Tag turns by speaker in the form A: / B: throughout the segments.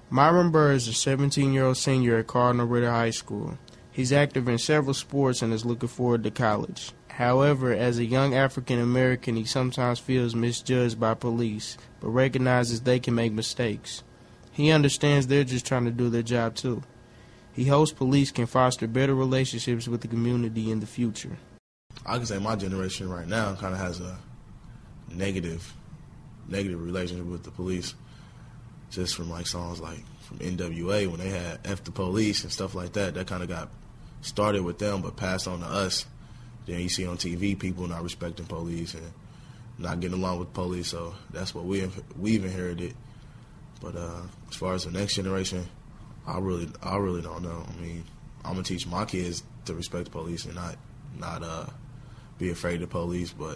A: Myron Burr is a 17-year-old senior at Cardinal Ritter High School. He's active in several sports and is looking forward to college. However, as a young African American, he sometimes feels misjudged by police, but recognizes they can make mistakes. He understands they're just trying to do their job too. He hopes police can foster better relationships with the community in the future.
B: I can say my generation right now kind of has a negative relationship with the police, just from like songs like from NWA when they had F the Police and stuff like that. That kind of got started with them but passed on to us. Then you see on TV people not respecting police and not getting along with police, so that's what we've inherited. But as far as the next generation, I really don't know. I mean, I'm gonna teach my kids to respect the police and not be afraid of police, but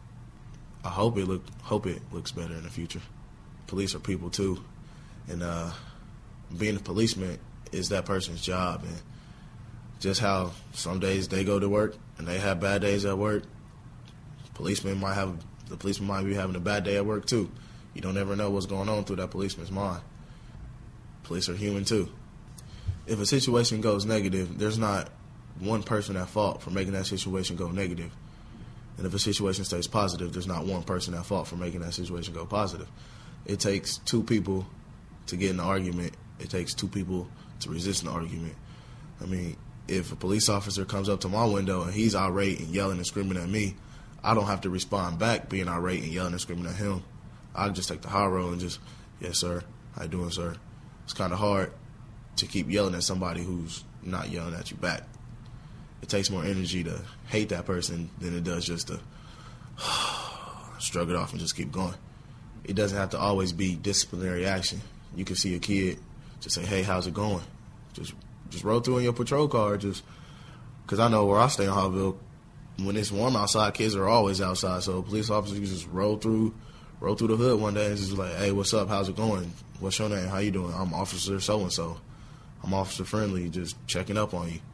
B: I hope it looks better in the future. Police are people too, and being a policeman is that person's job. And just how some days they go to work and they have bad days at work, the policeman might be having a bad day at work too. You don't ever know what's going on through that policeman's mind. Police are human too. If a situation goes negative, there's not one person at fault for making that situation go negative. And if a situation stays positive, there's not one person at fault for making that situation go positive. It takes two people to get in an argument. It takes two people to resist an argument. I mean, if a police officer comes up to my window and he's irate and yelling and screaming at me, I don't have to respond back being irate and yelling and screaming at him. I'll just take the high road and just, yes, sir, how you doing, sir? It's kind of hard to keep yelling at somebody who's not yelling at you back. It takes more energy to hate that person than it does just to shrug it off and just keep going. It doesn't have to always be disciplinary action. You can see a kid, just say, hey, how's it going? Just roll through in your patrol car, just because I know where I stay in Hallville, when it's warm outside, kids are always outside. So police officers just roll through the hood one day and just like, hey, what's up? How's it going? What's your name? How you doing? I'm Officer so-and-so. I'm Officer Friendly, just checking up on you.